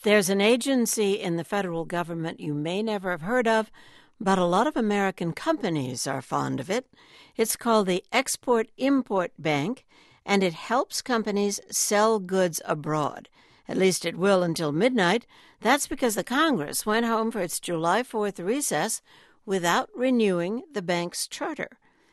There's an agency in the federal government you may never have heard of, but a lot of American companies are fond of it. It's called the Export-Import Bank, and it helps companies sell goods abroad. At least it will until midnight. That's because the Congress went home for its July 4th recess without renewing the bank's charter.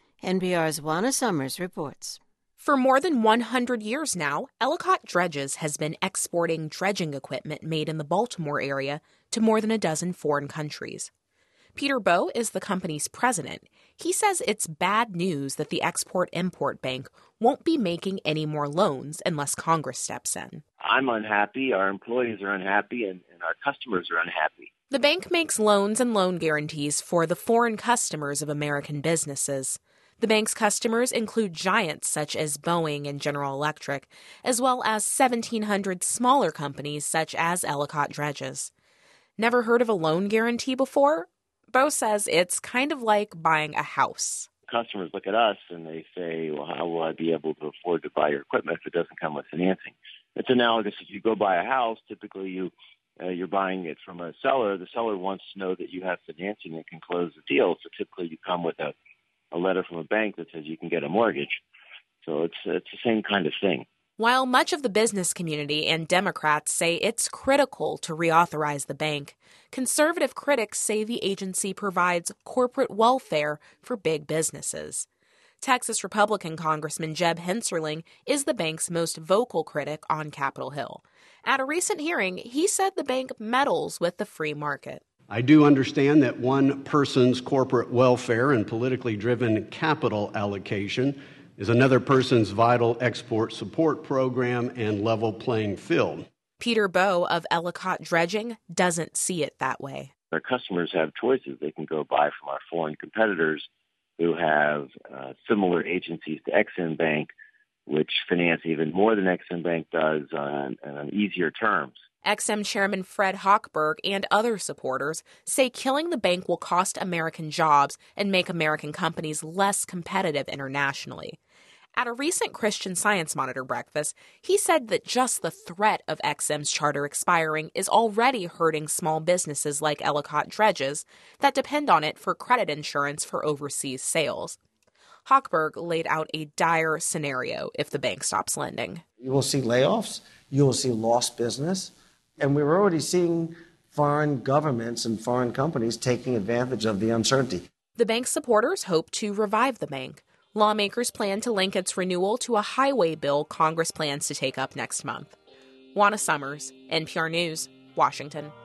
NPR's Juana Summers reports. For more than 100 years now, Ellicott Dredges has been exporting dredging equipment made in the Baltimore area to more than a dozen foreign countries. Peter Bowe is the company's president. He says it's bad news that the Export-Import Bank won't be making any more loans unless Congress steps in. I'm unhappy, our employees are unhappy, and our customers are unhappy. The bank makes loans and loan guarantees for the foreign customers of American businesses. The bank's customers include giants such as Boeing and General Electric, as well as 1,700 smaller companies such as Ellicott Dredges. Never heard of a loan guarantee before? Bowe says it's kind of like buying a house. Customers look at us and they say, well, how will I be able to afford to buy your equipment if it doesn't come with financing? It's analogous. If you go buy a house, typically you're buying it from a seller. The seller wants to know that you have financing and can close the deal. So typically you come with a letter from a bank that says you can get a mortgage. So it's the same kind of thing. While much of the business community and Democrats say it's critical to reauthorize the bank, conservative critics say the agency provides corporate welfare for big businesses. Texas Republican Congressman Jeb Hensarling is the bank's most vocal critic on Capitol Hill. At a recent hearing, he said the bank meddles with the free market. I do understand that one person's corporate welfare and politically driven capital allocation is another person's vital export support program and level playing field. Peter Bowe of Ellicott Dredging doesn't see it that way. Our customers have choices. They can go buy from our foreign competitors who have similar agencies to Ex-Im Bank, which finance even more than Ex-Im Bank does on easier terms. Ex-Im Chairman Fred Hochberg and other supporters say killing the bank will cost American jobs and make American companies less competitive internationally. At a recent Christian Science Monitor breakfast, he said that just the threat of Ex-Im's charter expiring is already hurting small businesses like Ellicott Dredges that depend on it for credit insurance for overseas sales. Hochberg laid out a dire scenario if the bank stops lending. You will see layoffs, you will see lost business, and we're already seeing foreign governments and foreign companies taking advantage of the uncertainty. The bank's supporters hope to revive the bank. Lawmakers plan to link its renewal to a highway bill Congress plans to take up next month. Juana Summers, NPR News, Washington.